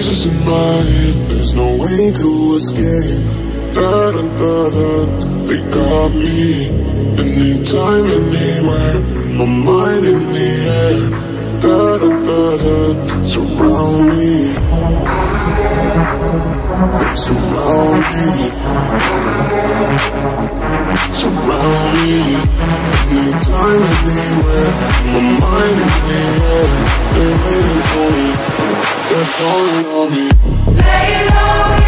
voices in my head, there's no way to escape. Da-da-da-da, they got me. Anytime, anywhere, my mind in the air. Da-da-da-da, surround me. They surround me. Surround me. Anytime, anywhere, my mind in the air. They're waiting for me, they're calling on me. Lay low.